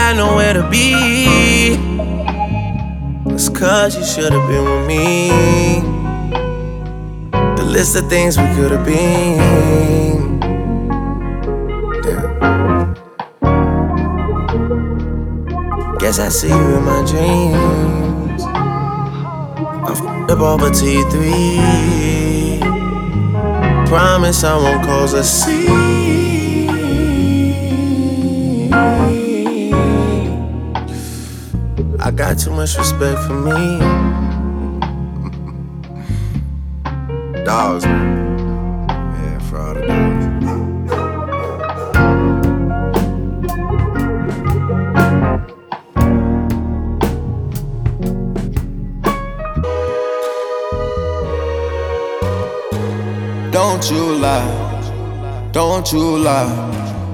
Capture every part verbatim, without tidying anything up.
had nowhere to be. It's cause you should've been with me. The list of things we could've been. Damn. Guess I see you in my dreams. I f***ed up over T three. Promise I won't cause a scene. I got too much respect for me. Dogs, man. Yeah, for all the dogs. Don't you lie, don't you lie.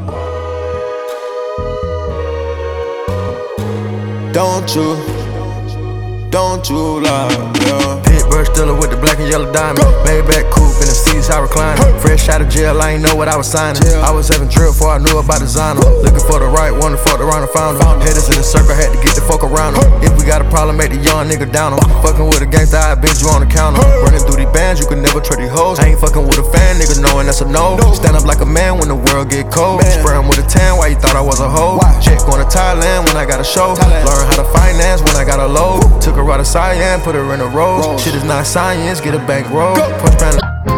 Don't you, don't you lie, yeah. Pit brush dealer with the black and yellow diamond. Maybach coupe in the seats, I reclining. Fresh out of jail, I ain't know what I was signing. I was having drip before I knew about designer. Looking for the right one, the fuck around and found her. Headers in the circle, had to get the fuck around her. If we got a problem, make the young nigga down her. Fucking with a gangsta, I bench you on the counter. Running through these bands, you can never trade these hoes. I ain't fucking with a fan, nigga, knowing that's a no. Stand up like a man when the world get cold. Spray him with a tan, why you thought I was a hoe? Check going to Thailand when I got a show. Learn how to finance when I got a load. Took her out of Cyan, put her in a road. Shit is not science, get a bank roll. Punch pan.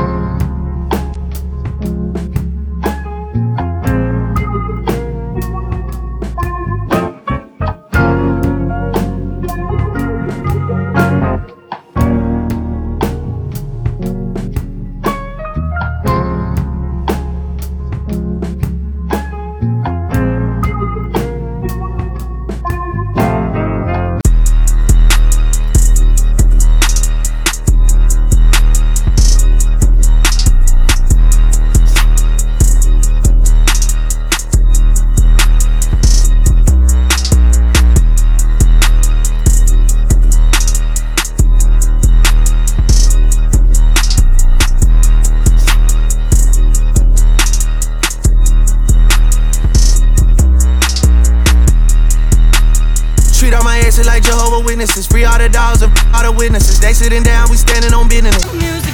Treat all my exes like Jehovah's Witnesses. Free all the dogs and all the witnesses. They sitting down, we standing on business.